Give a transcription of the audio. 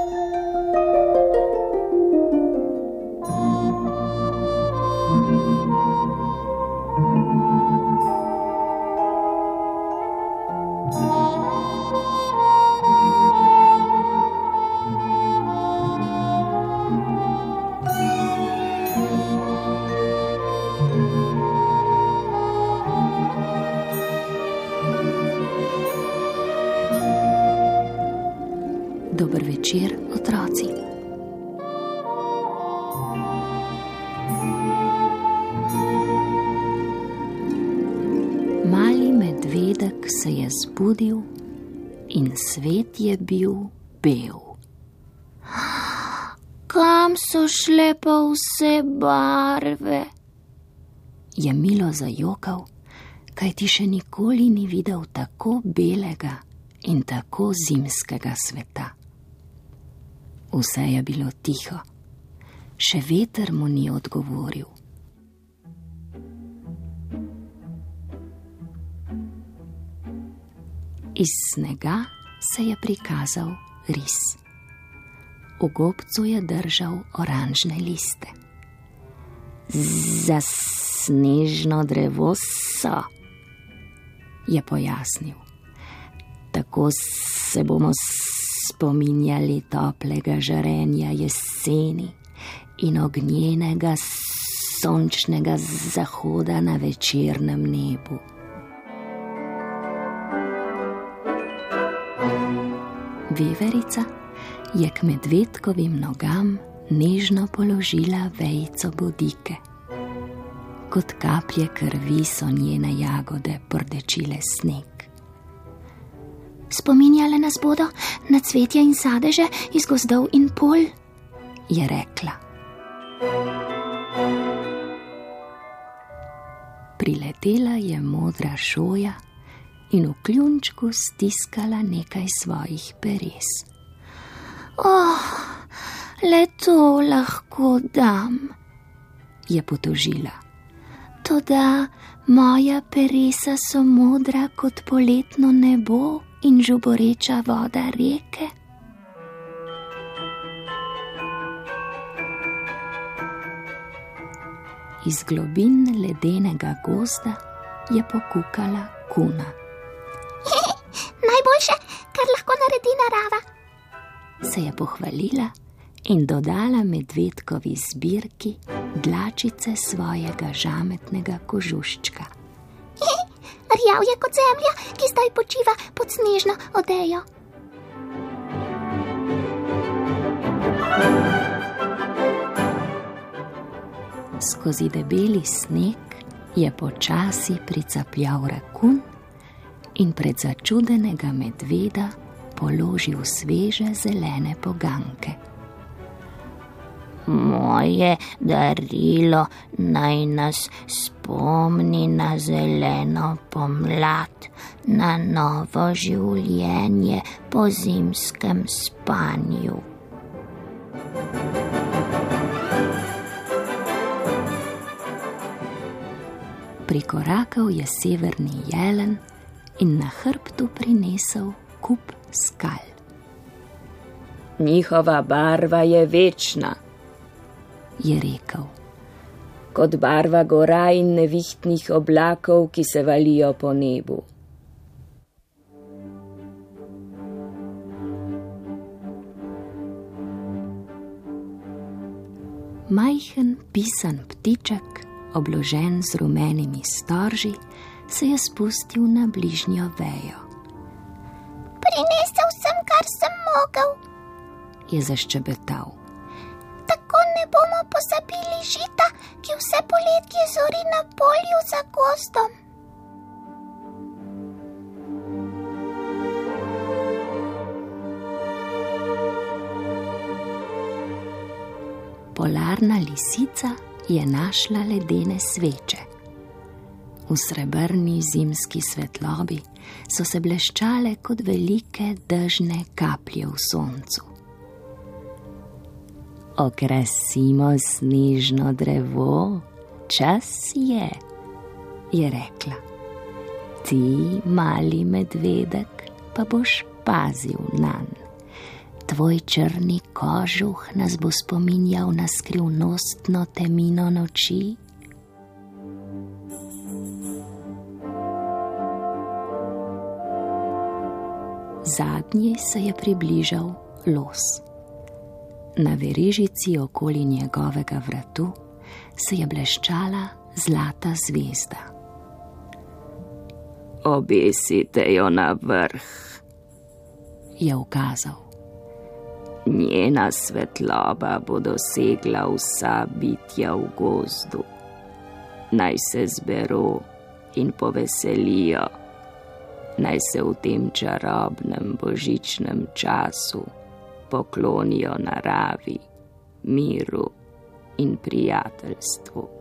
Dober večer, otroci. Mali medvedek se je zbudil in svet je bil bel. Kam so šle pa vse barve? Je milo zajokal, kajti še nikoli ni videl tako belega in tako zimskega sveta. Vse je bilo tiho, še veter mu ni odgovoril. Iz snega se je prikazal ris. V gobcu je držal oranžne liste. Za snežno drevo so, je pojasnil. Tako se bomo spominjali toplega žarenja jeseni in ognjenega sončnega zahoda na večernem nebu. Veverica je k medvedkovim nogam nežno položila vejico bodike. Kot kaplje krvi so njene jagode pordečile sneg. Spominjale nas bodo na cvetje in sadeže iz gozdov in polj, je rekla. Priletela je modra šoja in v kljunčku stiskala nekaj svojih peres. Le to lahko dam, je potožila. Toda moja peresa so modra kot poletno nebo in žuboreča voda reke. Iz globin ledenega gozda je pokukala kuna. Najboljše, kar lahko naredi narava, se je pohvalila in dodala medvedkovi zbirki dlačice svojega žametnega kožuščka. Rjav je kot zemlja, ki zdaj počiva pod snežno odejo. Skozi debeli sneg je počasi pricapljal rakun in pred začudenega medveda položil sveže zelene poganke. Moje darilo naj nas spomni na zeleno pomlad, na novo življenje po zimskem spanju. Prikorakal je severni jelen in na hrbtu prinesel kup skal. Njihova barva je večna, je rekel. Kot barva gora in nevihtnih oblakov, ki se valijo po nebu. Majhen pisan ptiček, obložen z rumenimi storži, se je spustil na bližnjo vejo. Prinesel sem, kar sem mogel, je zaščebetal. Tako ne bomo pozabili žita, ki vse poletje zori na polju za gozdom. Polarna lisica je našla ledene sveče. V srebrni zimski svetlobi so se bleščale kot velike dežne kaplje v soncu. Okrasimo snežno drevo, čas je rekla. Ti, mali medvedek, pa boš pazil nanj. tvoj črni kožuh nas bo spominjal na skrivnostno temino noči? Zadnji se je približal los. Na verižici okoli njegovega vratu se je bleščala zlata zvezda. Obesite jo na vrh, je ukazal. Njena svetloba bo dosegla vsa bitja v gozdu. Naj se zberu in poveselijo, naj se v tem čarobnem božičnem času poklonijo naravi, miru in prijateljstvu.